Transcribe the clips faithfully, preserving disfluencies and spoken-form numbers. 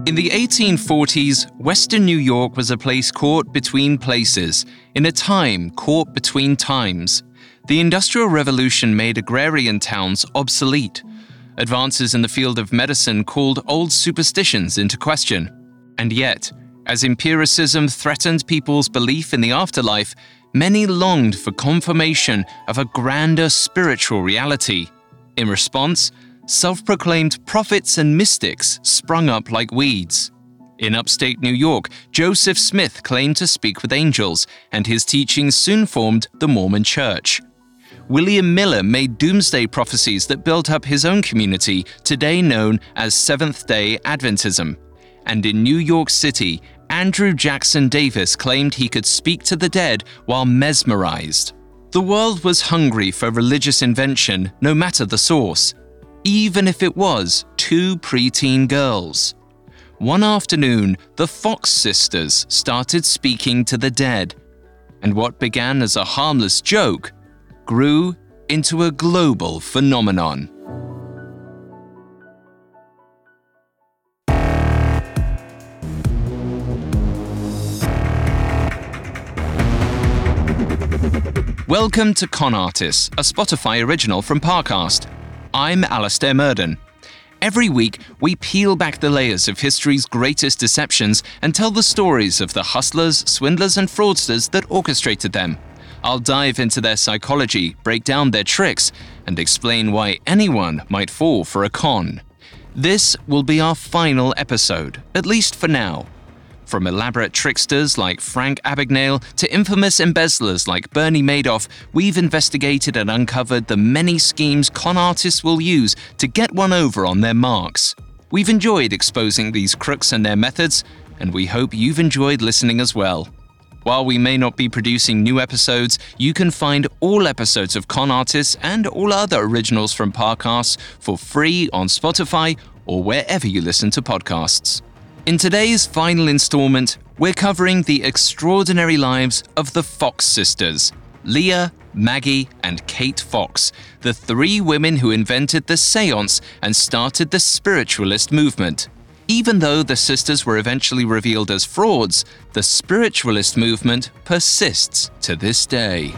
In the eighteen forties, Western New York was a place caught between places, in a time caught between times. The Industrial Revolution made agrarian towns obsolete. Advances in the field of medicine called old superstitions into question. And yet, as empiricism threatened people's belief in the afterlife, many longed for confirmation of a grander spiritual reality. In response, self-proclaimed prophets and mystics sprung up like weeds. In upstate New York, Joseph Smith claimed to speak with angels, and his teachings soon formed the Mormon Church. William Miller made doomsday prophecies that built up his own community, today known as Seventh-day Adventism. And in New York City, Andrew Jackson Davis claimed he could speak to the dead while mesmerized. The world was hungry for religious invention, no matter the source, even if it was two preteen girls. One afternoon, the Fox sisters started speaking to the dead, and what began as a harmless joke grew into a global phenomenon. Welcome to Con Artists, a Spotify original from Parcast. I'm Alastair Murden. Every week, we peel back the layers of history's greatest deceptions and tell the stories of the hustlers, swindlers, and fraudsters that orchestrated them. I'll dive into their psychology, break down their tricks, and explain why anyone might fall for a con. This will be our final episode, at least for now. From elaborate tricksters like Frank Abagnale to infamous embezzlers like Bernie Madoff, we've investigated and uncovered the many schemes con artists will use to get one over on their marks. We've enjoyed exposing these crooks and their methods, and we hope you've enjoyed listening as well. While we may not be producing new episodes, you can find all episodes of Con Artists and all other originals from Parcast for free on Spotify or wherever you listen to podcasts. In today's final installment, we're covering the extraordinary lives of the Fox sisters, Leah, Maggie, and Kate Fox, the three women who invented the seance and started the spiritualist movement. Even though the sisters were eventually revealed as frauds, the spiritualist movement persists to this day.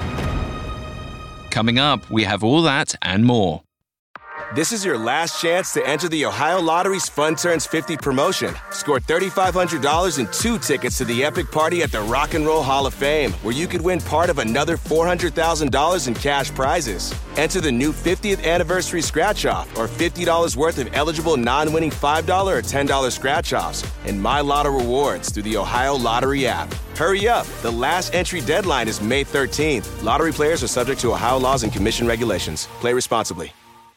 Coming up, we have all that and more. This is your last chance to enter the Ohio Lottery's Fun Turns fifty promotion. Score three thousand five hundred dollars and two tickets to the epic party at the Rock and Roll Hall of Fame, where you could win part of another four hundred thousand dollars in cash prizes. Enter the new fiftieth anniversary scratch-off or fifty dollars worth of eligible non-winning five dollars or ten dollars scratch-offs and My Lotto rewards through the Ohio Lottery app. Hurry up! The last entry deadline is May thirteenth. Lottery players are subject to Ohio laws and commission regulations. Play responsibly.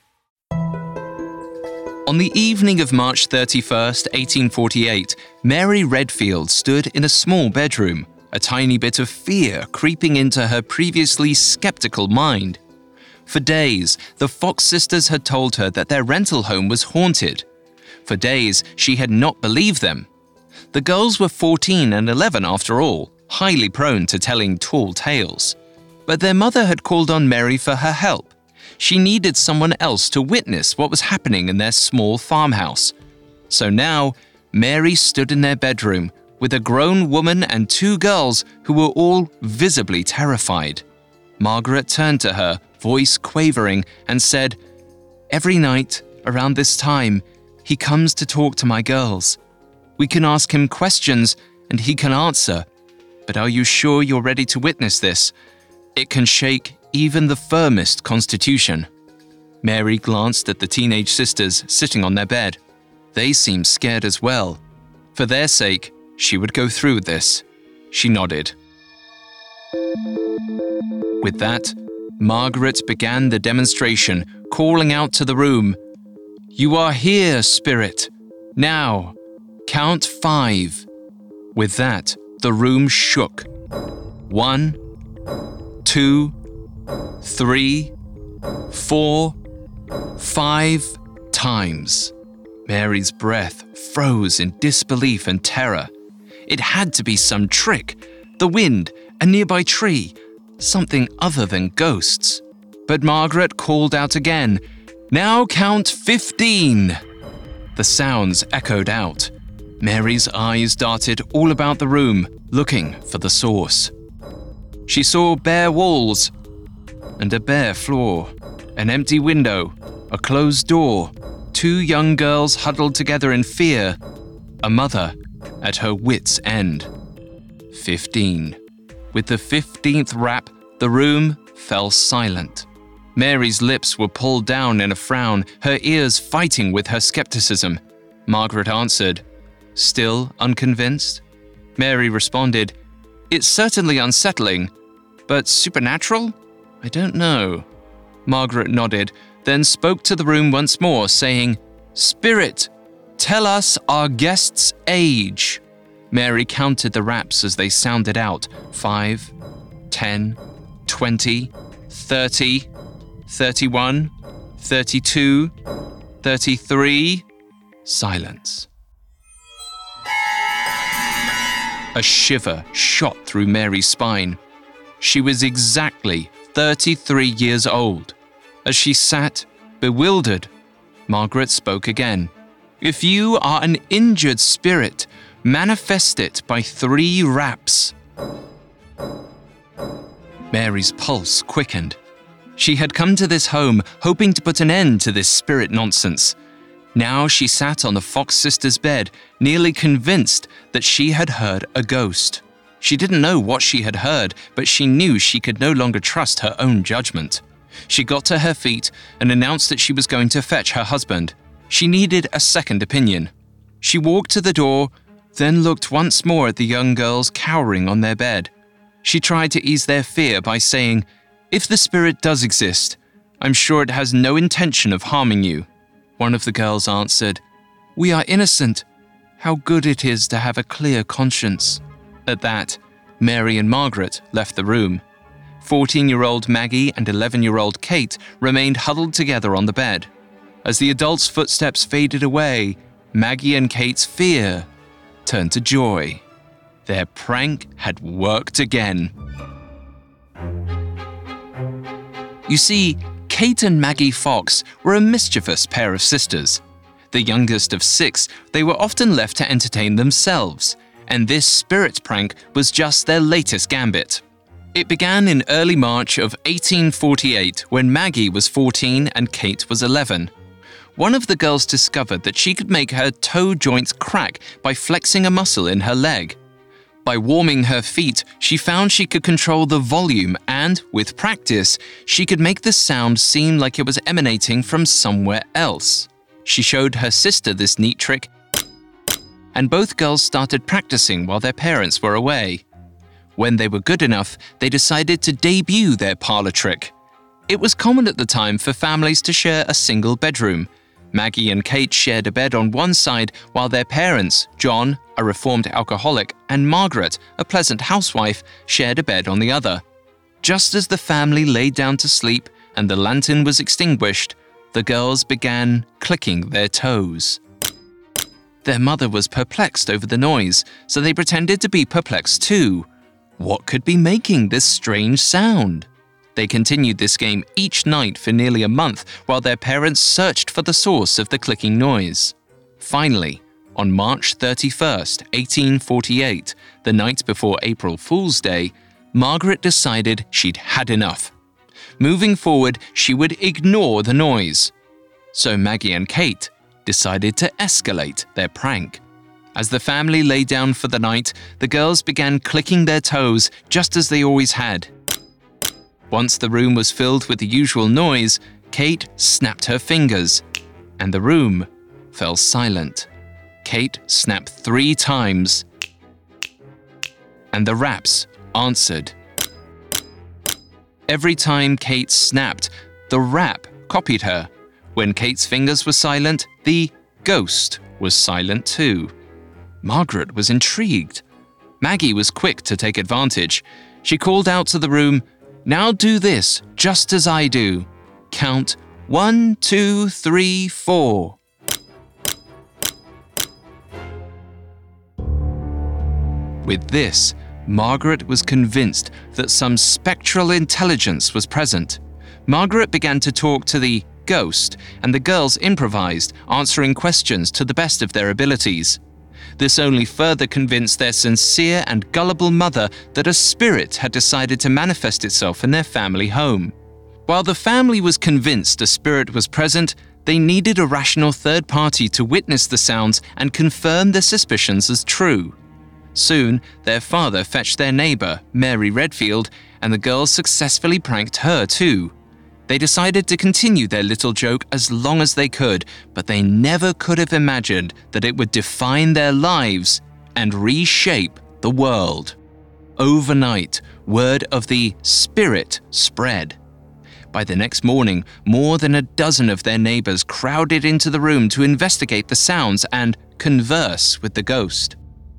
On the evening of March thirty-first, eighteen forty-eight, Mary Redfield stood in a small bedroom, a tiny bit of fear creeping into her previously skeptical mind. For days, the Fox sisters had told her that their rental home was haunted. For days, she had not believed them. The girls were fourteen and eleven after all, highly prone to telling tall tales. But their mother had called on Mary for her help. She needed someone else to witness what was happening in their small farmhouse. So now, Mary stood in their bedroom with a grown woman and two girls who were all visibly terrified. Margaret turned to her, voice quavering, and said, "Every night, around this time, he comes to talk to my girls. We can ask him questions and he can answer. But are you sure you're ready to witness this? It can shake even the firmest constitution." Mary glanced at the teenage sisters sitting on their bed. They seemed scared as well. For their sake, she would go through with this. She nodded. With that, Margaret began the demonstration, calling out to the room, "You are here, spirit. Now, count five." With that, the room shook. One, two, three, four, five times. Mary's breath froze in disbelief and terror. It had to be some trick. The wind, a nearby tree, something other than ghosts. But Margaret called out again, "Now count fifteen." The sounds echoed out. Mary's eyes darted all about the room, looking for the source. She saw bare walls and a bare floor, an empty window, a closed door, two young girls huddled together in fear, a mother at her wits' end. Fifteen. With the fifteenth rap, the room fell silent. Mary's lips were pulled down in a frown, her ears fighting with her skepticism. Margaret answered, still unconvinced? Mary responded, it's certainly unsettling, but supernatural? I don't know. Margaret nodded, then spoke to the room once more, saying, Spirit, tell us our guest's age. Mary counted the raps as they sounded out. Five, ten, twenty, thirty, thirty-one, thirty-two, thirty-three. Silence. A shiver shot through Mary's spine. She was exactly thirty-three years old. As she sat, bewildered, Margaret spoke again. If you are an injured spirit, manifest it by three raps. Mary's pulse quickened. She had come to this home hoping to put an end to this spirit nonsense. Now she sat on the Fox sisters' bed, nearly convinced that she had heard a ghost. She didn't know what she had heard, but she knew she could no longer trust her own judgment. She got to her feet and announced that she was going to fetch her husband. She needed a second opinion. She walked to the door, then looked once more at the young girls cowering on their bed. She tried to ease their fear by saying, if the spirit does exist, I'm sure it has no intention of harming you. One of the girls answered, we are innocent. How good it is to have a clear conscience. At that, Mary and Margaret left the room. fourteen-year-old Maggie and eleven-year-old Kate remained huddled together on the bed. As the adults' footsteps faded away, Maggie and Kate's fear turned to joy. Their prank had worked again. You see, Kate and Maggie Fox were a mischievous pair of sisters. The youngest of six, they were often left to entertain themselves, and this spirit prank was just their latest gambit. It began in early March of eighteen forty-eight when Maggie was fourteen and Kate was eleven. One of the girls discovered that she could make her toe joints crack by flexing a muscle in her leg. By warming her feet, she found she could control the volume and, with practice, she could make the sound seem like it was emanating from somewhere else. She showed her sister this neat trick, and both girls started practicing while their parents were away. When they were good enough, they decided to debut their parlor trick. It was common at the time for families to share a single bedroom. Maggie and Kate shared a bed on one side, while their parents, John, a reformed alcoholic, and Margaret, a pleasant housewife, shared a bed on the other. Just as the family lay down to sleep and the lantern was extinguished, the girls began clicking their toes. Their mother was perplexed over the noise, so they pretended to be perplexed too. What could be making this strange sound? They continued this game each night for nearly a month while their parents searched for the source of the clicking noise. Finally, on March thirty-first, eighteen forty-eight, the night before April Fool's Day, Margaret decided she'd had enough. Moving forward, she would ignore the noise. So Maggie and Kate decided to escalate their prank. As the family lay down for the night, the girls began clicking their toes just as they always had. Once the room was filled with the usual noise, Kate snapped her fingers, and the room fell silent. Kate snapped three times, and the raps answered. Every time Kate snapped, the rap copied her. When Kate's fingers were silent, the ghost was silent too. Margaret was intrigued. Maggie was quick to take advantage. She called out to the room, "Now do this, just as I do. Count one, two, three, four." With this, Margaret was convinced that some spectral intelligence was present. Margaret began to talk to the ghost, and the girls improvised, answering questions to the best of their abilities. This only further convinced their sincere and gullible mother that a spirit had decided to manifest itself in their family home. While the family was convinced a spirit was present, they needed a rational third party to witness the sounds and confirm their suspicions as true. Soon, their father fetched their neighbor, Mary Redfield, and the girls successfully pranked her too. They decided to continue their little joke as long as they could, but they never could have imagined that it would define their lives and reshape the world. Overnight, word of the spirit spread. By the next morning, more than a dozen of their neighbors crowded into the room to investigate the sounds and converse with the ghost.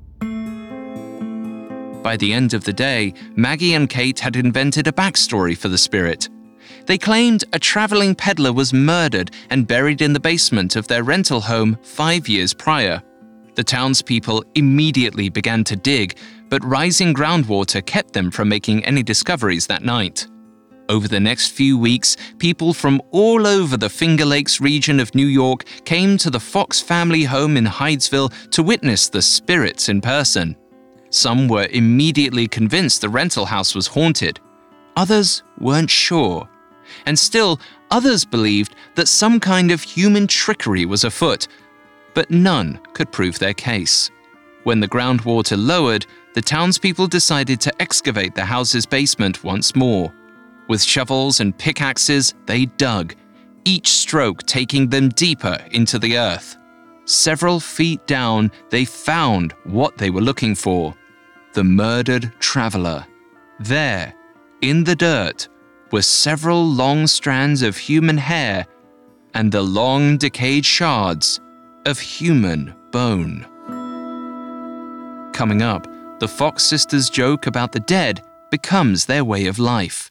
By the end of the day, Maggie and Kate had invented a backstory for the spirit. They claimed a traveling peddler was murdered and buried in the basement of their rental home five years prior. The townspeople immediately began to dig, but rising groundwater kept them from making any discoveries that night. Over the next few weeks, people from all over the Finger Lakes region of New York came to the Fox family home in Hydesville to witness the spirits in person. Some were immediately convinced the rental house was haunted. Others weren't sure. And still, others believed that some kind of human trickery was afoot, but none could prove their case. When the groundwater lowered, the townspeople decided to excavate the house's basement once more. With shovels and pickaxes, they dug, each stroke taking them deeper into the earth. Several feet down, they found what they were looking for: the murdered traveler. There, in the dirt, were several long strands of human hair and the long decayed shards of human bone. Coming up, the Fox sisters' joke about the dead becomes their way of life.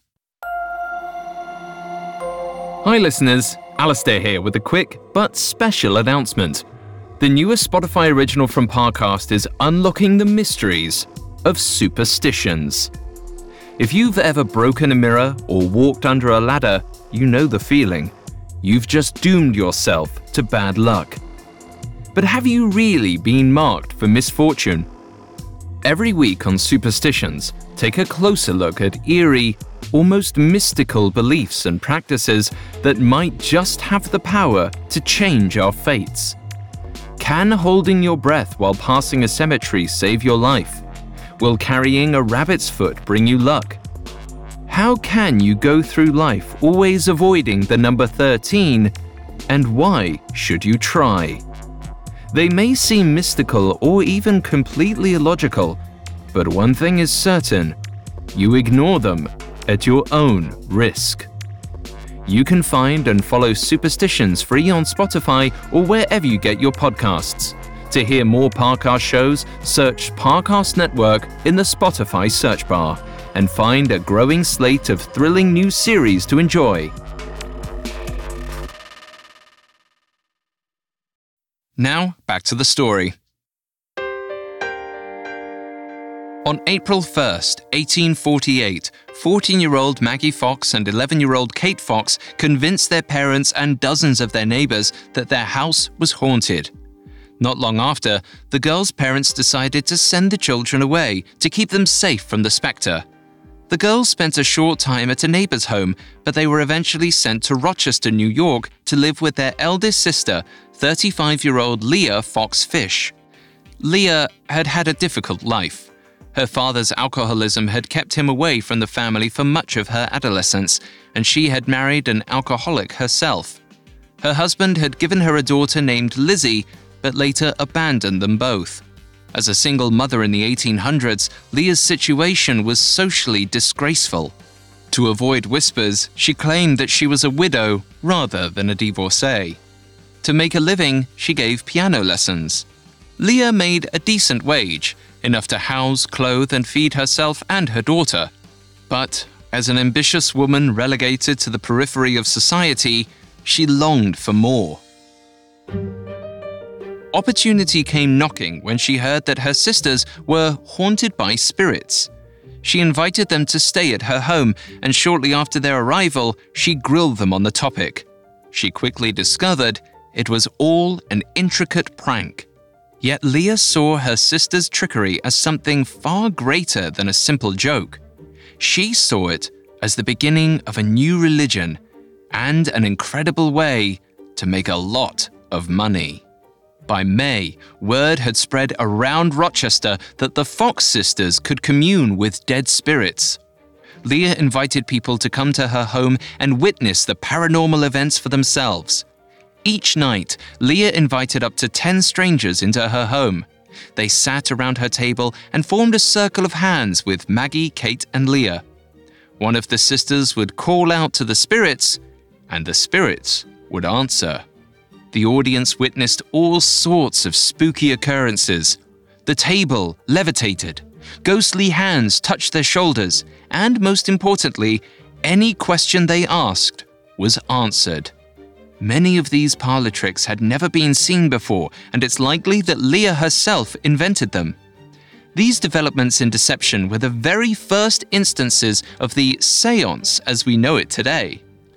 Hi listeners, Alastair here with a quick but special announcement. The newest Spotify original from Parcast is unlocking the mysteries of superstitions. If you've ever broken a mirror or walked under a ladder, you know the feeling. You've just doomed yourself to bad luck. But have you really been marked for misfortune? Every week on Superstitions, take a closer look at eerie, almost mystical beliefs and practices that might just have the power to change our fates. Can holding your breath while passing a cemetery save your life? Will carrying a rabbit's foot bring you luck? How can you go through life always avoiding the number thirteen, and why should you try? They may seem mystical or even completely illogical, but one thing is certain: you ignore them at your own risk. You can find and follow Superstitions free on Spotify or wherever you get your podcasts. To hear more Parcast shows, search Parcast Network in the Spotify search bar and find a growing slate of thrilling new series to enjoy. Now, back to the story. On April first, eighteen forty-eight, fourteen-year-old Maggie Fox and eleven-year-old Kate Fox convinced their parents and dozens of their neighbors that their house was haunted. Not long after, the girls' parents decided to send the children away to keep them safe from the spectre. The girls spent a short time at a neighbor's home, but they were eventually sent to Rochester, New York, to live with their eldest sister, thirty-five-year-old Leah Fox Fish. Leah had had a difficult life. Her father's alcoholism had kept him away from the family for much of her adolescence, and she had married an alcoholic herself. Her husband had given her a daughter named Lizzie, but later abandoned them both. As a single mother in the eighteen hundreds, Leah's situation was socially disgraceful. To avoid whispers, she claimed that she was a widow rather than a divorcee. To make a living, she gave piano lessons. Leah made a decent wage, enough to house, clothe, and feed herself and her daughter. But as an ambitious woman relegated to the periphery of society, she longed for more. Opportunity came knocking when she heard that her sisters were haunted by spirits. She invited them to stay at her home, and shortly after their arrival, she grilled them on the topic. She quickly discovered it was all an intricate prank. Yet Leah saw her sister's trickery as something far greater than a simple joke. She saw it as the beginning of a new religion and an incredible way to make a lot of money. By May, word had spread around Rochester that the Fox sisters could commune with dead spirits. Leah invited people to come to her home and witness the paranormal events for themselves. Each night, Leah invited up to ten strangers into her home. They sat around her table and formed a circle of hands with Maggie, Kate, and Leah. One of the sisters would call out to the spirits, and the spirits would answer. The audience witnessed all sorts of spooky occurrences. The table levitated, ghostly hands touched their shoulders, and most importantly, any question they asked was answered. Many of these parlor tricks had never been seen before, and it's likely that Leah herself invented them. These developments in deception were the very first instances of the séance as we know it today.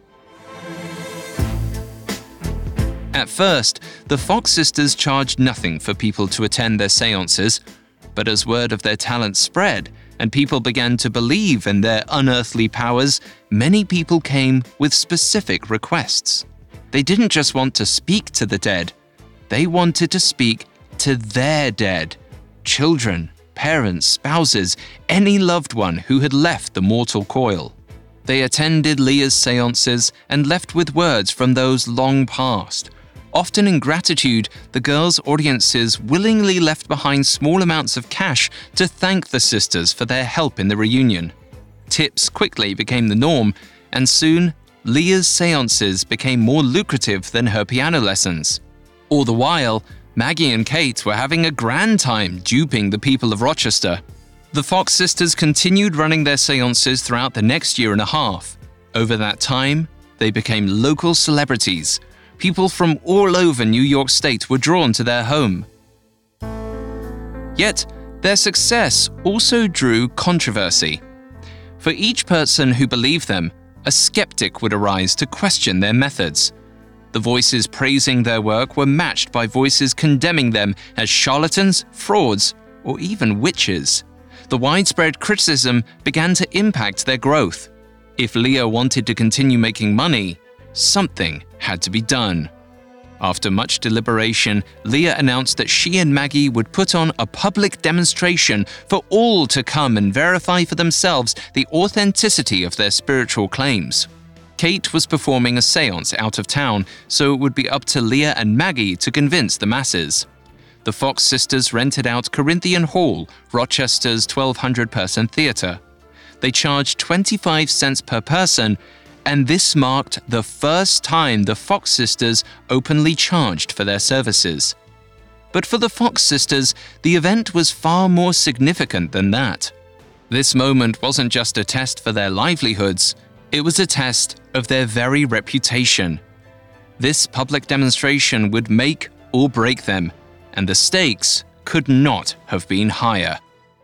At first, the Fox sisters charged nothing for people to attend their séances, but as word of their talent spread and people began to believe in their unearthly powers, many people came with specific requests. They didn't just want to speak to the dead, they wanted to speak to their dead, children, parents, spouses, any loved one who had left the mortal coil. They attended Leah's séances and left with words from those long past. Often in gratitude, the girls' audiences willingly left behind small amounts of cash to thank the sisters for their help in the reunion. Tips quickly became the norm, and soon Leah's séances became more lucrative than her piano lessons. All the while, Maggie and Kate were having a grand time duping the people of Rochester. The Fox sisters continued running their séances throughout the next year and a half. Over that time, they became local celebrities. People from all over New York State were drawn to their home. Yet, their success also drew controversy. For each person who believed them, a skeptic would arise to question their methods. The voices praising their work were matched by voices condemning them as charlatans, frauds, or even witches. The widespread criticism began to impact their growth. If Leah wanted to continue making money, something had to be done. After much deliberation, Leah announced that she and Maggie would put on a public demonstration for all to come and verify for themselves the authenticity of their spiritual claims. Kate was performing a séance out of town, so it would be up to Leah and Maggie to convince the masses. The Fox sisters rented out Corinthian Hall, Rochester's twelve hundred person theater. They charged twenty-five cents per person, and this marked the first time the Fox sisters openly charged for their services. But for the Fox sisters, the event was far more significant than that. This moment wasn't just a test for their livelihoods, it was a test of their very reputation. This public demonstration would make or break them, and the stakes could not have been higher.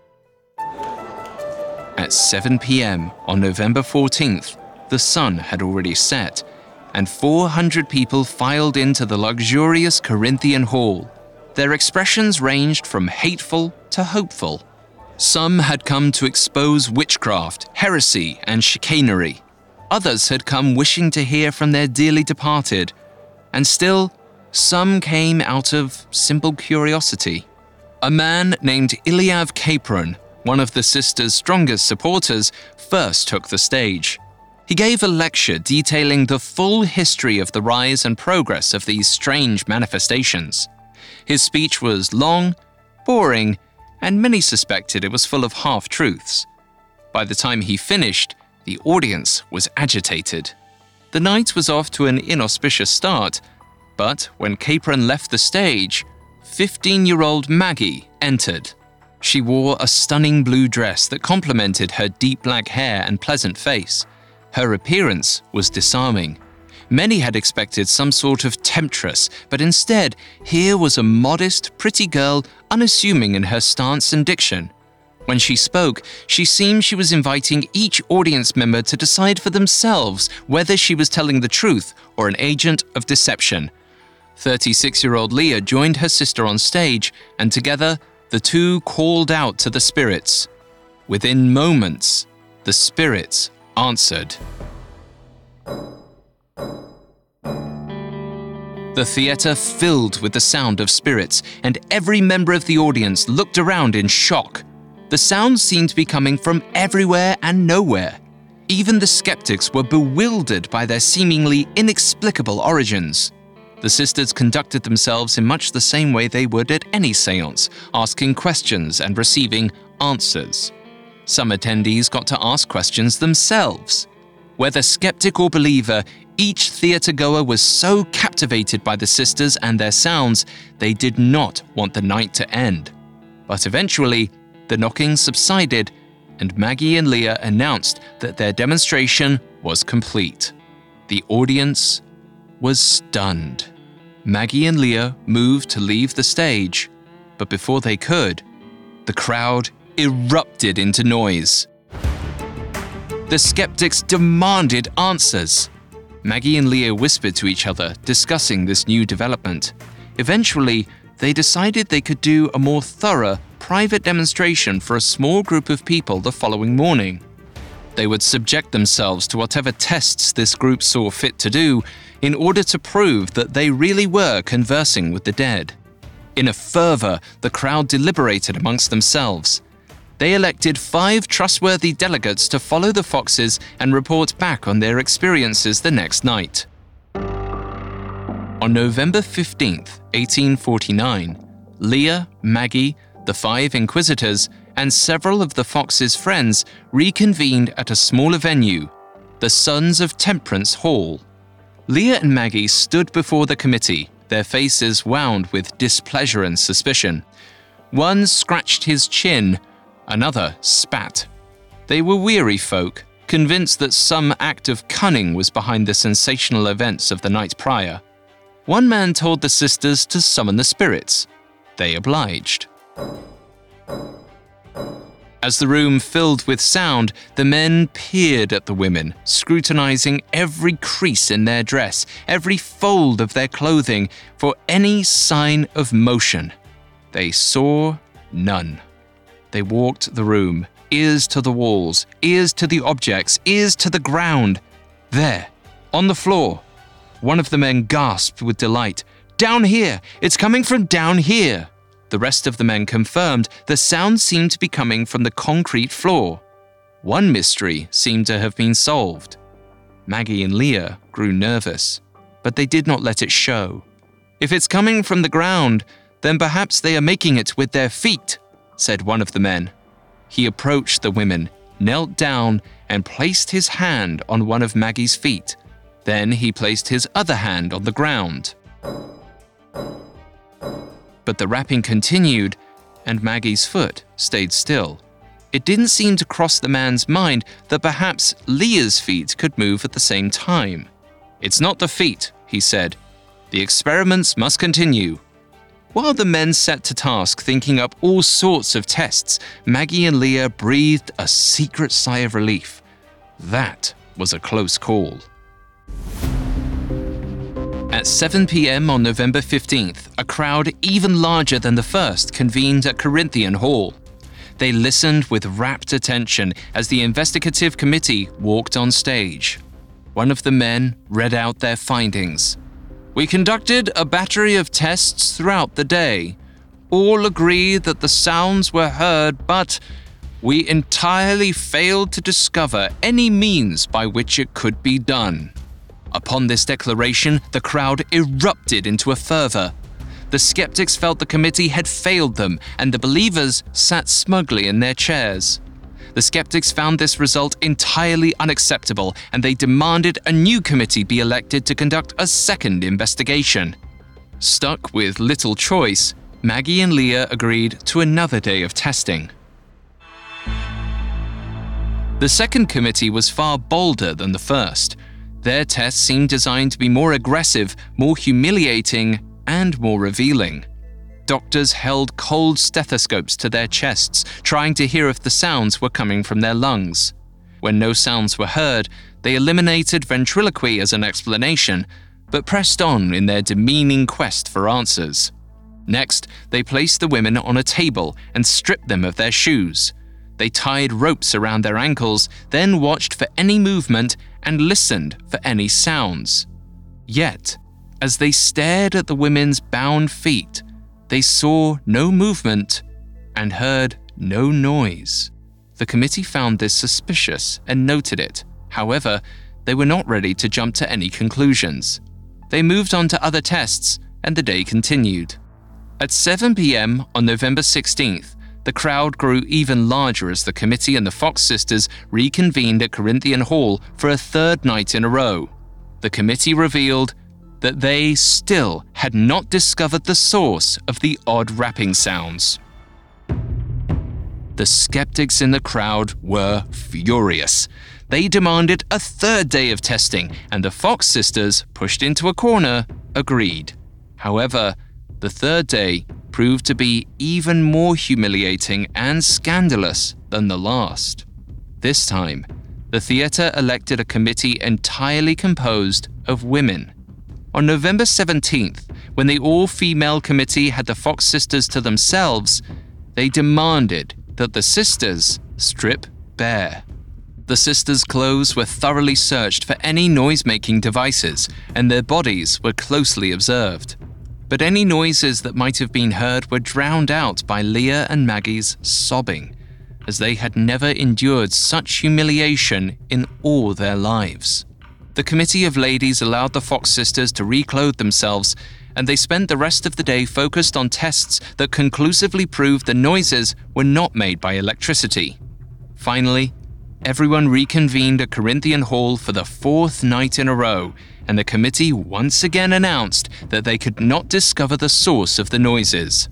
At seven p m on November fourteenth, the sun had already set, and four hundred people filed into the luxurious Corinthian Hall. Their expressions ranged from hateful to hopeful. Some had come to expose witchcraft, heresy, and chicanery. Others had come wishing to hear from their dearly departed. And still, some came out of simple curiosity. A man named Eliav Capron, one of the sisters' strongest supporters, first took the stage. He gave a lecture detailing the full history of the rise and progress of these strange manifestations. His speech was long, boring, and many suspected it was full of half-truths. By the time he finished, the audience was agitated. The night was off to an inauspicious start, but when Capron left the stage, fifteen-year-old Maggie entered. She wore a stunning blue dress that complemented her deep black hair and pleasant face. Her appearance was disarming. Many had expected some sort of temptress, but instead, here was a modest, pretty girl, unassuming in her stance and diction. When she spoke, she seemed she was inviting each audience member to decide for themselves whether she was telling the truth or an agent of deception. thirty-six-year-old Leah joined her sister on stage, and together, the two called out to the spirits. Within moments, the spirits answered. The theatre filled with the sound of spirits, and every member of the audience looked around in shock. The sounds seemed to be coming from everywhere and nowhere. Even the skeptics were bewildered by their seemingly inexplicable origins. The sisters conducted themselves in much the same way they would at any séance, asking questions and receiving answers. Some attendees got to ask questions themselves. Whether skeptic or believer, each theatre-goer was so captivated by the sisters and their sounds, they did not want the night to end. But eventually, the knocking subsided, and Maggie and Leah announced that their demonstration was complete. The audience was stunned. Maggie and Leah moved to leave the stage, but before they could, the crowd erupted into noise. The skeptics demanded answers. Maggie and Leah whispered to each other, discussing this new development. Eventually, they decided they could do a more thorough, private demonstration for a small group of people the following morning. They would subject themselves to whatever tests this group saw fit to do in order to prove that they really were conversing with the dead. In a fervor, the crowd deliberated amongst themselves. They elected five trustworthy delegates to follow the Foxes and report back on their experiences the next night. On November fifteenth, eighteen forty-nine, Leah, Maggie, the five inquisitors, and several of the Foxes' friends reconvened at a smaller venue, the Sons of Temperance Hall. Leah and Maggie stood before the committee, their faces wound with displeasure and suspicion. One scratched his chin, another spat. They were weary folk, convinced that some act of cunning was behind the sensational events of the night prior. One man told the sisters to summon the spirits. They obliged. As the room filled with sound, the men peered at the women, scrutinizing every crease in their dress, every fold of their clothing, for any sign of motion. They saw none. They walked the room, ears to the walls, ears to the objects, ears to the ground. There, on the floor, one of the men gasped with delight. "Down here! It's coming from down here!" The rest of the men confirmed the sound seemed to be coming from the concrete floor. One mystery seemed to have been solved. Maggie and Leah grew nervous, but they did not let it show. "If it's coming from the ground, then perhaps they are making it with their feet," said one of the men. He approached the women, knelt down, and placed his hand on one of Maggie's feet. Then he placed his other hand on the ground. But the rapping continued, and Maggie's foot stayed still. It didn't seem to cross the man's mind that perhaps Leah's feet could move at the same time. "It's not the feet," he said. "The experiments must continue." While the men set to task thinking up all sorts of tests, Maggie and Leah breathed a secret sigh of relief. That was a close call. At seven p.m. on November fifteenth, a crowd even larger than the first convened at Corinthian Hall. They listened with rapt attention as the investigative committee walked on stage. One of the men read out their findings. "We conducted a battery of tests throughout the day. All agree that the sounds were heard, but we entirely failed to discover any means by which it could be done." Upon this declaration, the crowd erupted into a fervor. The skeptics felt the committee had failed them, and the believers sat smugly in their chairs. The skeptics found this result entirely unacceptable, and they demanded a new committee be elected to conduct a second investigation. Stuck with little choice, Maggie and Leah agreed to another day of testing. The second committee was far bolder than the first. Their tests seemed designed to be more aggressive, more humiliating, and more revealing. Doctors held cold stethoscopes to their chests, trying to hear if the sounds were coming from their lungs. When no sounds were heard, they eliminated ventriloquy as an explanation, but pressed on in their demeaning quest for answers. Next, they placed the women on a table and stripped them of their shoes. They tied ropes around their ankles, then watched for any movement and listened for any sounds. Yet, as they stared at the women's bound feet, they saw no movement and heard no noise. The committee found this suspicious and noted it. However, they were not ready to jump to any conclusions. They moved on to other tests, and the day continued. At seven p.m. on November sixteenth, the crowd grew even larger as the committee and the Fox sisters reconvened at Corinthian Hall for a third night in a row. The committee revealed that they still had not discovered the source of the odd rapping sounds. The skeptics in the crowd were furious. They demanded a third day of testing, and the Fox sisters, pushed into a corner, agreed. However, the third day proved to be even more humiliating and scandalous than the last. This time, the theater elected a committee entirely composed of women. On November seventeenth, when the all-female committee had the Fox sisters to themselves, they demanded that the sisters strip bare. The sisters' clothes were thoroughly searched for any noise-making devices, and their bodies were closely observed. But any noises that might have been heard were drowned out by Leah and Maggie's sobbing, as they had never endured such humiliation in all their lives. The committee of ladies allowed the Fox sisters to reclothe themselves, and they spent the rest of the day focused on tests that conclusively proved the noises were not made by electricity. Finally, everyone reconvened at Corinthian Hall for the fourth night in a row, and the committee once again announced that they could not discover the source of the noises.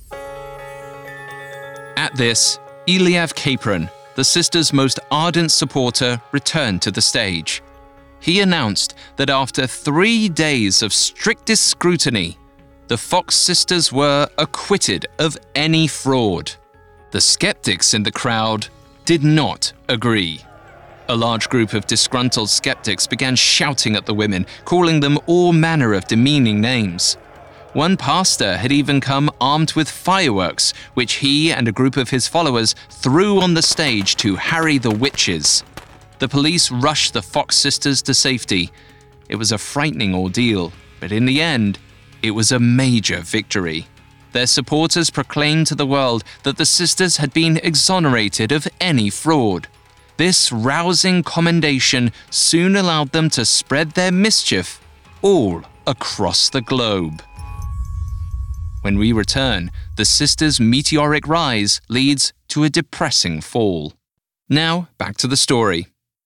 At this, Eliav Capron, the sisters' most ardent supporter, returned to the stage. He announced that after three days of strictest scrutiny, the Fox sisters were acquitted of any fraud. The skeptics in the crowd did not agree. A large group of disgruntled skeptics began shouting at the women, calling them all manner of demeaning names. One pastor had even come armed with fireworks, which he and a group of his followers threw on the stage to harry the witches. The police rushed the Fox sisters to safety. It was a frightening ordeal, but in the end, it was a major victory. Their supporters proclaimed to the world that the sisters had been exonerated of any fraud. This rousing commendation soon allowed them to spread their mischief all across the globe. When we return, the sisters' meteoric rise leads to a depressing fall. Now, back to the story.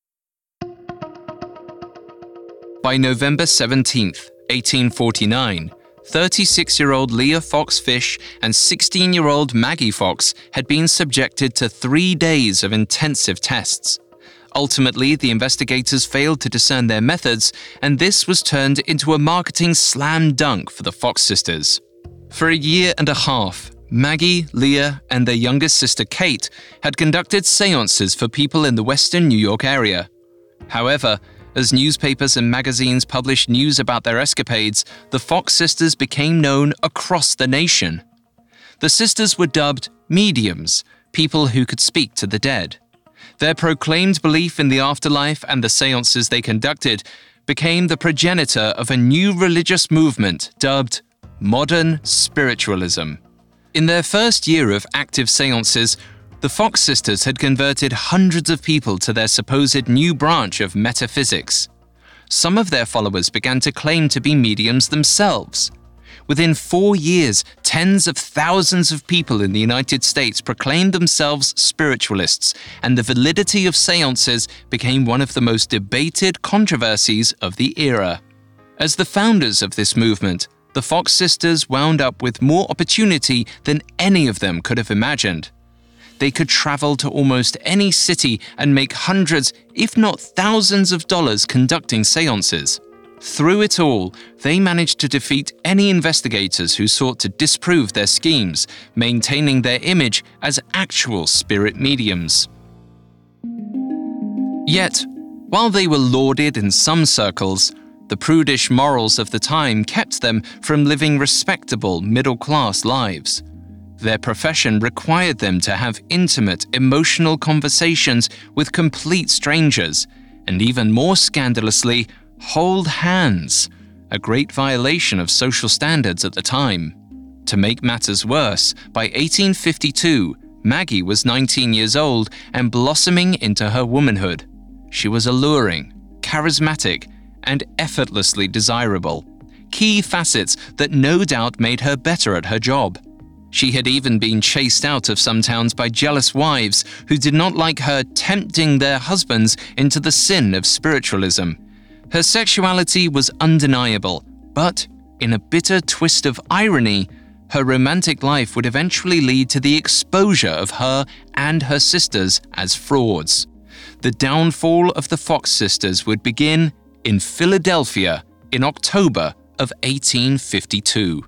By November seventeenth, eighteen forty-nine, thirty-six-year-old Leah Fox Fish and sixteen-year-old Maggie Fox had been subjected to three days of intensive tests. Ultimately, the investigators failed to discern their methods, and this was turned into a marketing slam dunk for the Fox sisters. For a year and a half, Maggie, Leah, and their youngest sister Kate had conducted seances for people in the western New York area. However, as newspapers and magazines published news about their escapades, the Fox sisters became known across the nation. The sisters were dubbed mediums, people who could speak to the dead. Their proclaimed belief in the afterlife and the seances they conducted became the progenitor of a new religious movement dubbed modern spiritualism. In their first year of active seances, the Fox sisters had converted hundreds of people to their supposed new branch of metaphysics. Some of their followers began to claim to be mediums themselves. Within four years, tens of thousands of people in the United States proclaimed themselves spiritualists, and the validity of seances became one of the most debated controversies of the era. As the founders of this movement, the Fox sisters wound up with more opportunity than any of them could have imagined. They could travel to almost any city and make hundreds, if not thousands of dollars conducting seances. Through it all, they managed to defeat any investigators who sought to disprove their schemes, maintaining their image as actual spirit mediums. Yet, while they were lauded in some circles, The prudish morals of the time kept them from living respectable middle-class lives. Their profession required them to have intimate, emotional conversations with complete strangers, and even more scandalously, hold hands, a great violation of social standards at the time. To make matters worse, by eighteen fifty-two, Maggie was nineteen years old and blossoming into her womanhood. She was alluring, charismatic, and effortlessly desirable, key facets that no doubt made her better at her job. She had even been chased out of some towns by jealous wives who did not like her tempting their husbands into the sin of spiritualism. Her sexuality was undeniable, but, in a bitter twist of irony, her romantic life would eventually lead to the exposure of her and her sisters as frauds. The downfall of the Fox sisters would begin in Philadelphia in October of eighteen fifty-two.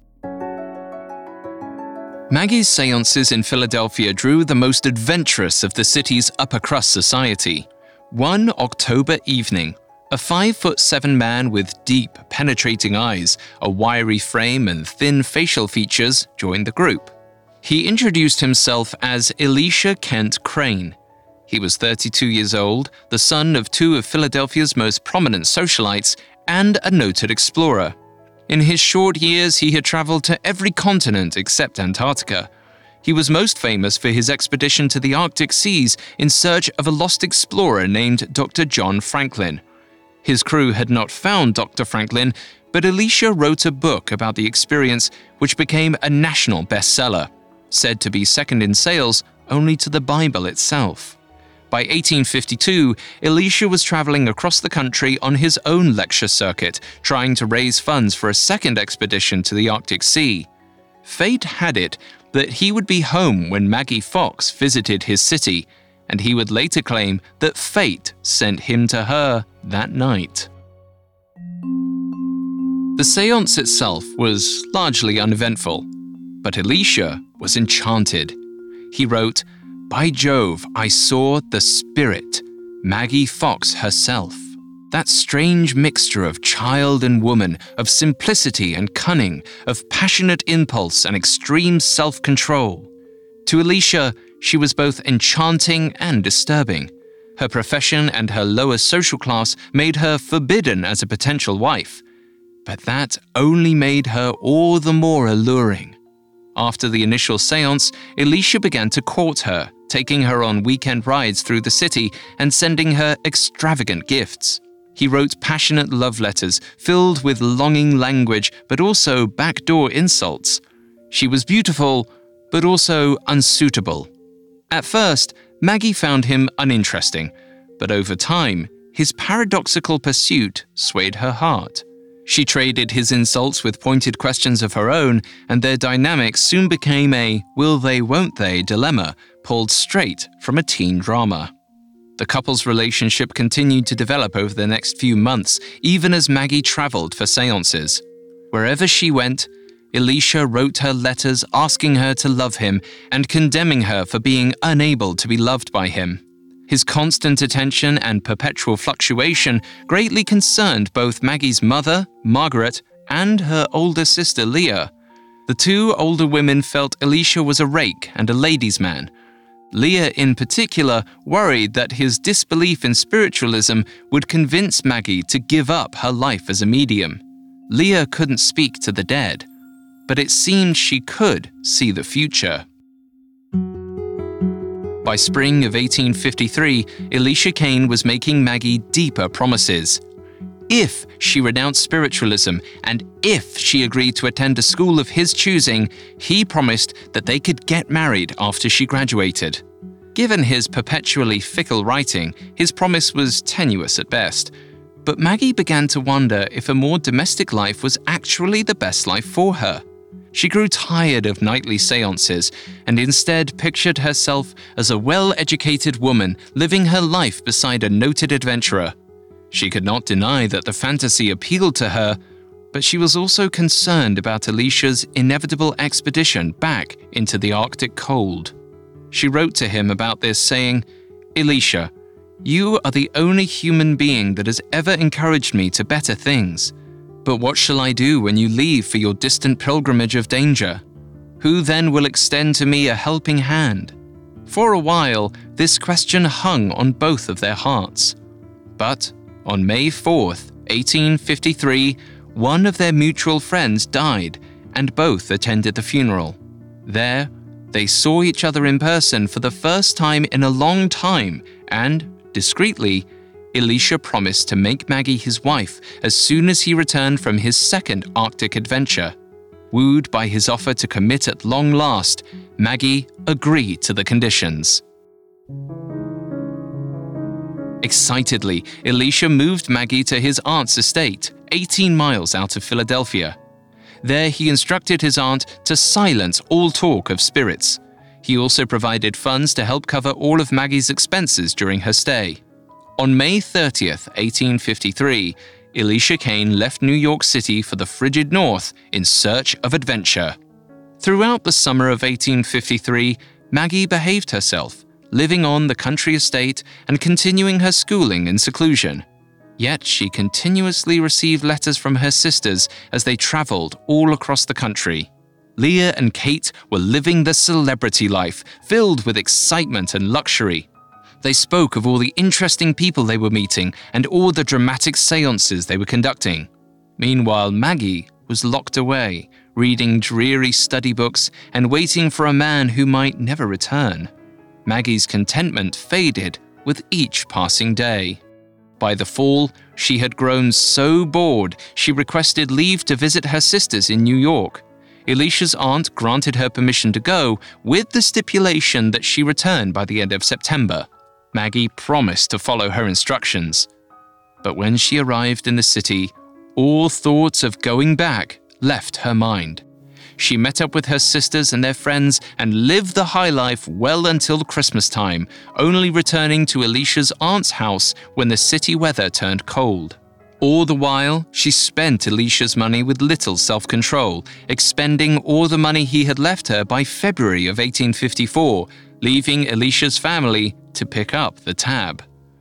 Maggie's seances in Philadelphia drew the most adventurous of the city's upper-crust society. One October evening, a five-foot-seven man with deep, penetrating eyes, a wiry frame and thin facial features joined the group. He introduced himself as Elisha Kent Crane. He was thirty-two years old, the son of two of Philadelphia's most prominent socialites, and a noted explorer. In his short years, he had traveled to every continent except Antarctica. He was most famous for his expedition to the Arctic seas in search of a lost explorer named Doctor John Franklin. His crew had not found Doctor Franklin, but Elisha wrote a book about the experience which became a national bestseller, said to be second in sales only to the Bible itself. By eighteen fifty-two, Elisha was traveling across the country on his own lecture circuit, trying to raise funds for a second expedition to the Arctic Sea. Fate had it that he would be home when Maggie Fox visited his city, and he would later claim that fate sent him to her that night. The séance itself was largely uneventful, but Elisha was enchanted. He wrote, "By Jove, I saw the spirit, Maggie Fox herself. That strange mixture of child and woman, of simplicity and cunning, of passionate impulse and extreme self-control. To Elisha, she was both enchanting and disturbing. Her profession and her lower social class made her forbidden as a potential wife, but that only made her all the more alluring. After the initial séance, Elisha began to court her, taking her on weekend rides through the city and sending her extravagant gifts. He wrote passionate love letters filled with longing language but also backdoor insults. She was beautiful, but also unsuitable. At first, Maggie found him uninteresting, but over time, his paradoxical pursuit swayed her heart. She traded his insults with pointed questions of her own, and their dynamics soon became a will-they-won't-they dilemma pulled straight from a teen drama. The couple's relationship continued to develop over the next few months, even as Maggie traveled for seances. Wherever she went, Elisha wrote her letters asking her to love him and condemning her for being unable to be loved by him. His constant attention and perpetual fluctuation greatly concerned both Maggie's mother, Margaret, and her older sister, Leah. The two older women felt Elisha was a rake and a ladies' man. Leah, in particular, worried that his disbelief in spiritualism would convince Maggie to give up her life as a medium. Leah couldn't speak to the dead, but it seemed she could see the future. By spring of eighteen fifty-three, Elisha Kane was making Maggie deeper promises. If she renounced spiritualism and if she agreed to attend a school of his choosing, he promised that they could get married after she graduated. Given his perpetually fickle writing, his promise was tenuous at best. But Maggie began to wonder if a more domestic life was actually the best life for her. She grew tired of nightly seances and instead pictured herself as a well-educated woman living her life beside a noted adventurer. She could not deny that the fantasy appealed to her, but she was also concerned about Elisha's inevitable expedition back into the Arctic cold. She wrote to him about this, saying, "Elisha, You are the only human being that has ever encouraged me to better things. But what shall I do when you leave for your distant pilgrimage of danger? Who then will extend to me a helping hand?" For a while, this question hung on both of their hearts. But on May fourth, eighteen fifty-three, one of their mutual friends died, and both attended the funeral. There, they saw each other in person for the first time in a long time, and, discreetly, Elisha promised to make Maggie his wife as soon as he returned from his second Arctic adventure. Wooed by his offer to commit at long last, Maggie agreed to the conditions. Excitedly, Elisha moved Maggie to his aunt's estate, eighteen miles out of Philadelphia. There he instructed his aunt to silence all talk of spirits. He also provided funds to help cover all of Maggie's expenses during her stay. On May thirtieth, eighteen fifty-three, Elisha Kane left New York City for the frigid north in search of adventure. Throughout the summer of eighteen fifty-three, Maggie behaved herself, living on the country estate and continuing her schooling in seclusion. Yet she continuously received letters from her sisters as they traveled all across the country. Leah and Kate were living the celebrity life, filled with excitement and luxury. They spoke of all the interesting people they were meeting and all the dramatic seances they were conducting. Meanwhile, Maggie was locked away, reading dreary study books and waiting for a man who might never return. Maggie's contentment faded with each passing day. By the fall, she had grown so bored she requested leave to visit her sisters in New York. Elisha's aunt granted her permission to go, with the stipulation that she return by the end of September. Maggie promised to follow her instructions. But when she arrived in the city, all thoughts of going back left her mind. She met up with her sisters and their friends and lived the high life well until Christmas time, only returning to Elisha's aunt's house when the city weather turned cold. All the while, she spent Elisha's money with little self-control, expending all the money he had left her by February of eighteen fifty-four, leaving Elisha's family to pick up the tab.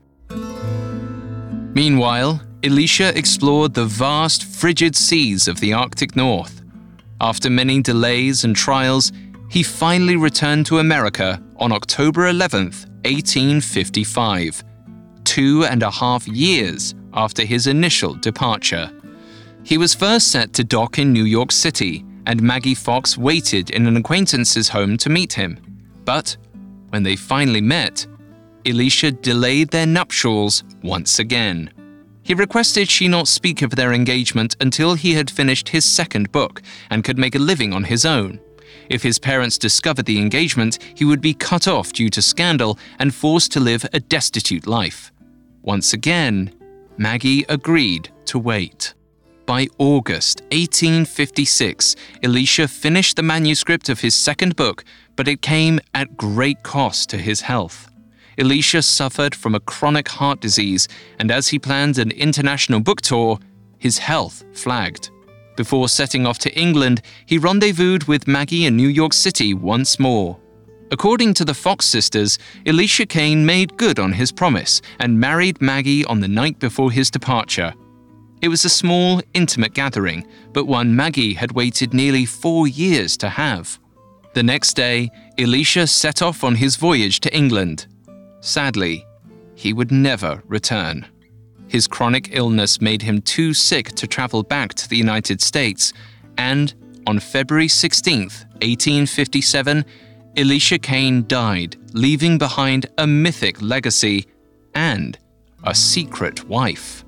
Meanwhile, Elisha explored the vast, frigid seas of the Arctic North. After many delays and trials, he finally returned to America on October eleventh, eighteen fifty-five, two and a half years after his initial departure. He was first set to dock in New York City, and Maggie Fox waited in an acquaintance's home to meet him. But when they finally met, Elisha delayed their nuptials once again. He requested she not speak of their engagement until he had finished his second book and could make a living on his own. If his parents discovered the engagement, he would be cut off due to scandal and forced to live a destitute life. Once again, Maggie agreed to wait. By August eighteen fifty-six, Elisha finished the manuscript of his second book, but it came at great cost to his health. Elisha suffered from a chronic heart disease, and as he planned an international book tour, his health flagged. Before setting off to England, he rendezvoused with Maggie in New York City once more. According to the Fox sisters, Elisha Kane made good on his promise and married Maggie on the night before his departure. It was a small, intimate gathering, but one Maggie had waited nearly four years to have. The next day, Elisha set off on his voyage to England. Sadly, he would never return. His chronic illness made him too sick to travel back to the United States, and on February sixteenth, eighteen fifty-seven, Elisha Kane died, leaving behind a mythic legacy and a secret wife.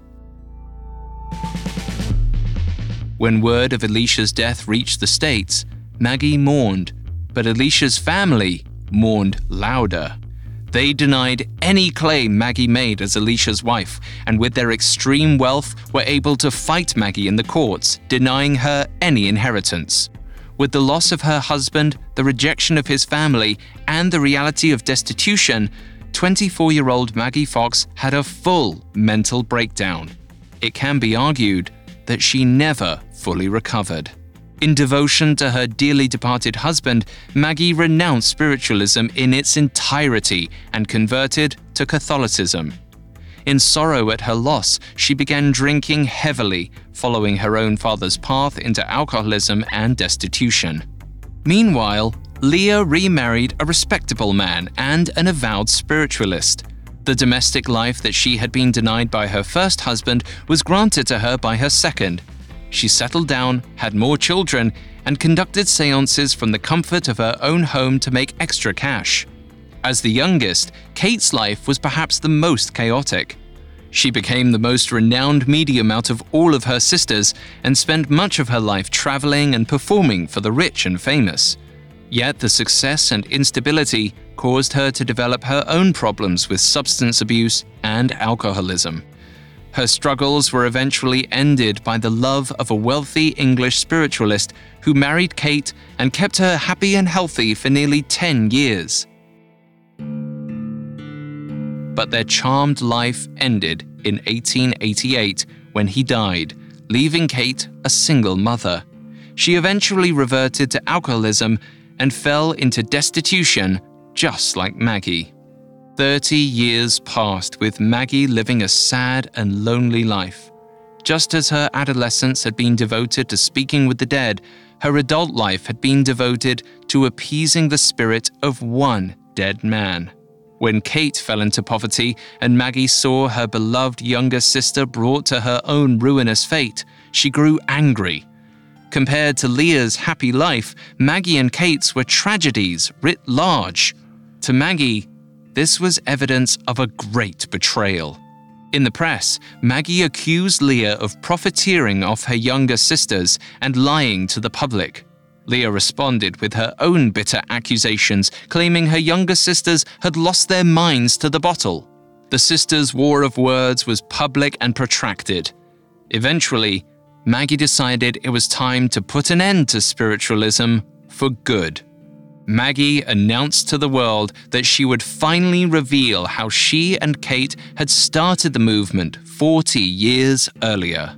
When word of Elisha's death reached the States, Maggie mourned, but Elisha's family mourned louder. They denied any claim Maggie made as Elisha's wife, and with their extreme wealth were able to fight Maggie in the courts, denying her any inheritance. With the loss of her husband, the rejection of his family, and the reality of destitution, twenty-four-year-old Maggie Fox had a full mental breakdown. It can be argued that she never fully recovered. In devotion to her dearly departed husband, Maggie renounced spiritualism in its entirety and converted to Catholicism. In sorrow at her loss, she began drinking heavily, following her own father's path into alcoholism and destitution. Meanwhile, Leah remarried a respectable man and an avowed spiritualist. The domestic life that she had been denied by her first husband was granted to her by her second. She settled down, had more children, and conducted seances from the comfort of her own home to make extra cash. As the youngest, Kate's life was perhaps the most chaotic. She became the most renowned medium out of all of her sisters and spent much of her life traveling and performing for the rich and famous. Yet the success and instability caused her to develop her own problems with substance abuse and alcoholism. Her struggles were eventually ended by the love of a wealthy English spiritualist who married Kate and kept her happy and healthy for nearly ten years. But their charmed life ended in eighteen eighty-eight when he died, leaving Kate a single mother. She eventually reverted to alcoholism and fell into destitution just like Maggie. Thirty years passed with Maggie living a sad and lonely life. Just as her adolescence had been devoted to speaking with the dead, her adult life had been devoted to appeasing the spirit of one dead man. When Kate fell into poverty and Maggie saw her beloved younger sister brought to her own ruinous fate, she grew angry. Compared to Leah's happy life, Maggie and Kate's were tragedies writ large. To Maggie, this was evidence of a great betrayal. In the press, Maggie accused Leah of profiteering off her younger sisters and lying to the public. Leah responded with her own bitter accusations, claiming her younger sisters had lost their minds to the bottle. The sisters' war of words was public and protracted. Eventually, Maggie decided it was time to put an end to spiritualism for good. Maggie announced to the world that she would finally reveal how she and Kate had started the movement forty years earlier.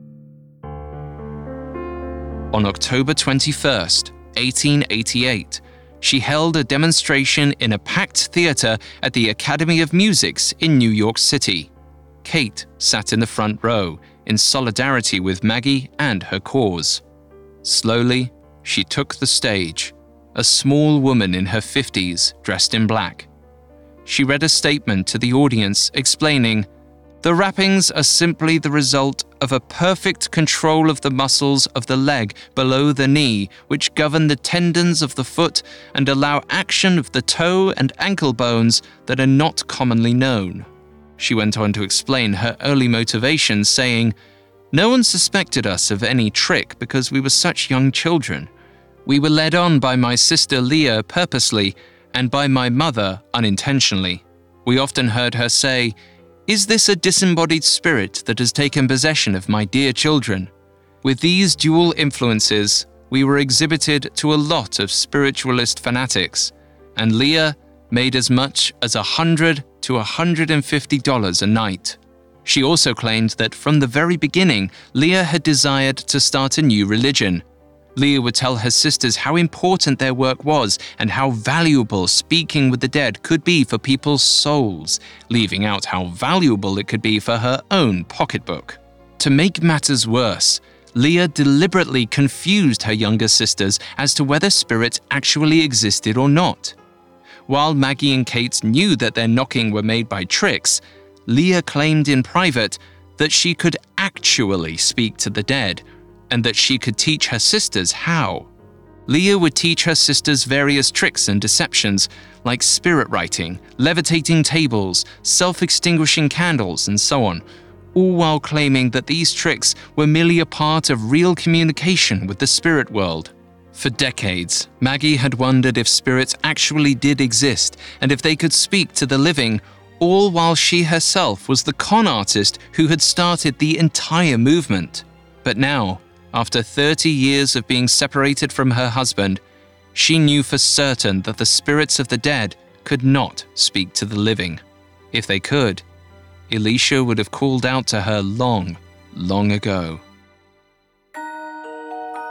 On October twenty-first, eighteen eighty-eight, she held a demonstration in a packed theater at the Academy of Music in New York City. Kate sat in the front row, in solidarity with Maggie and her cause. Slowly, she took the stage, a small woman in her fifties dressed in black. She read a statement to the audience explaining, "The wrappings are simply the result of a perfect control of the muscles of the leg below the knee, which govern the tendons of the foot and allow action of the toe and ankle bones that are not commonly known." She went on to explain her early motivations, saying, "No one suspected us of any trick because we were such young children. We were led on by my sister Leah purposely and by my mother unintentionally. We often heard her say, 'Is this a disembodied spirit that has taken possession of my dear children?' With these dual influences, we were exhibited to a lot of spiritualist fanatics, and Leah made as much as one hundred to one hundred fifty dollars a night." She also claimed that from the very beginning, Leah had desired to start a new religion. Leah would tell her sisters how important their work was and how valuable speaking with the dead could be for people's souls, leaving out how valuable it could be for her own pocketbook. To make matters worse, Leah deliberately confused her younger sisters as to whether spirits actually existed or not. While Maggie and Kate knew that their knocking were made by tricks, Leah claimed in private that she could actually speak to the dead, and that she could teach her sisters how. Leah would teach her sisters various tricks and deceptions, like spirit writing, levitating tables, self-extinguishing candles, and so on, all while claiming that these tricks were merely a part of real communication with the spirit world. For decades, Maggie had wondered if spirits actually did exist and if they could speak to the living, all while she herself was the con artist who had started the entire movement. But now, after thirty years of being separated from her husband, she knew for certain that the spirits of the dead could not speak to the living. If they could, Elisha would have called out to her long, long ago.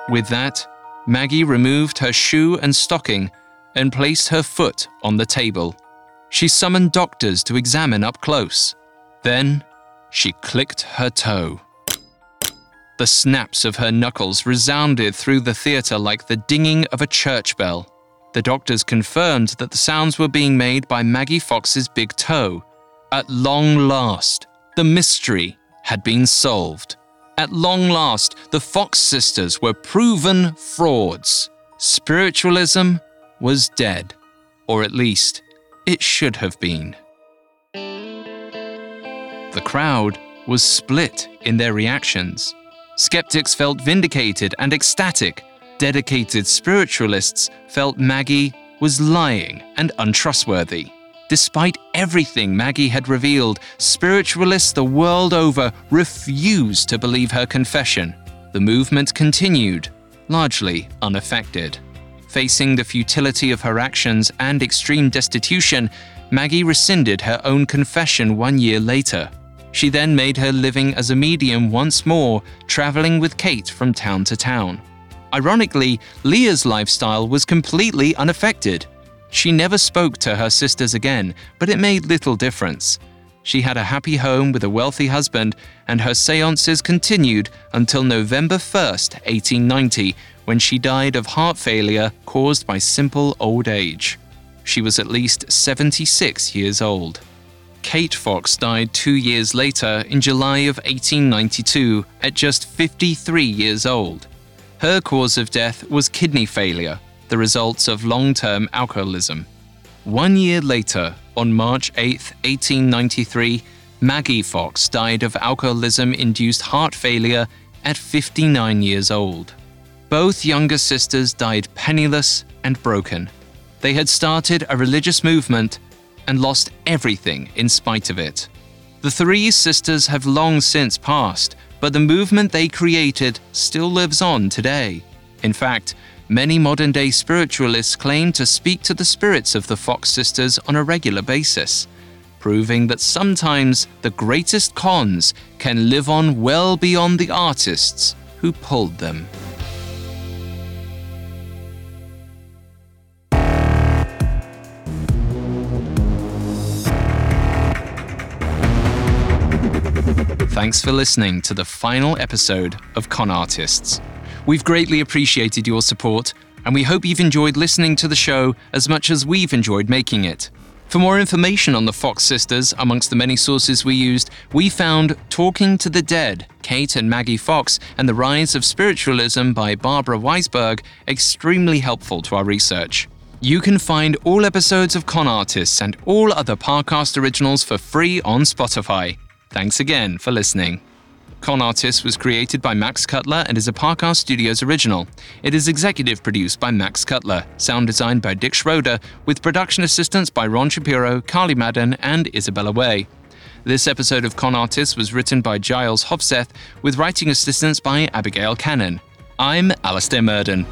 With that, Maggie removed her shoe and stocking and placed her foot on the table. She summoned doctors to examine up close. Then, she clicked her toe. The snaps of her knuckles resounded through the theater like the dinging of a church bell. The doctors confirmed that the sounds were being made by Maggie Fox's big toe. At long last, the mystery had been solved. At long last, the Fox sisters were proven frauds. Spiritualism was dead, or at least it should have been. The crowd was split in their reactions. Skeptics felt vindicated and ecstatic. Dedicated spiritualists felt Maggie was lying and untrustworthy. Despite everything Maggie had revealed, spiritualists the world over refused to believe her confession. The movement continued, largely unaffected. Facing the futility of her actions and extreme destitution, Maggie rescinded her own confession one year later. She then made her living as a medium once more, traveling with Kate from town to town. Ironically, Leah's lifestyle was completely unaffected. She never spoke to her sisters again, but it made little difference. She had a happy home with a wealthy husband, and her seances continued until November first, eighteen ninety, when she died of heart failure caused by simple old age. She was at least seventy-six years old. Kate Fox died two years later in July of eighteen ninety-two at just fifty-three years old. Her cause of death was kidney failure, the results of long-term alcoholism. One year later, on March eighth, eighteen ninety-three, Maggie Fox died of alcoholism-induced heart failure at fifty-nine years old. Both younger sisters died penniless and broken. They had started a religious movement and lost everything in spite of it. The three sisters have long since passed, but the movement they created still lives on today. In fact, many modern-day spiritualists claim to speak to the spirits of the Fox sisters on a regular basis, proving that sometimes the greatest cons can live on well beyond the artists who pulled them. Thanks for listening to the final episode of Con Artists. We've greatly appreciated your support, and we hope you've enjoyed listening to the show as much as we've enjoyed making it. For more information on the Fox sisters, amongst the many sources we used, we found Talking to the Dead, Kate and Maggie Fox, and the Rise of Spiritualism by Barbara Weisberg extremely helpful to our research. You can find all episodes of Con Artists and all other Parcast originals for free on Spotify. Thanks again for listening. Con Artists was created by Max Cutler and is a Parcast Studios original. It is executive produced by Max Cutler, sound designed by Dick Schroeder, with production assistance by Ron Shapiro, Carly Madden, and Isabella Way. This episode of Con Artists was written by Giles Hofseth, with writing assistance by Abigail Cannon. I'm Alastair Murden.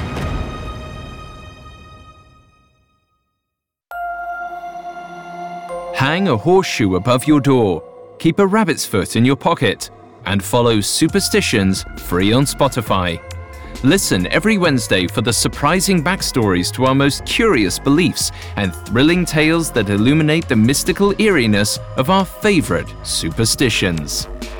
Hang a horseshoe above your door. Keep a rabbit's foot in your pocket, and follow Superstitions free on Spotify. Listen every Wednesday for the surprising backstories to our most curious beliefs and thrilling tales that illuminate the mystical eeriness of our favorite superstitions.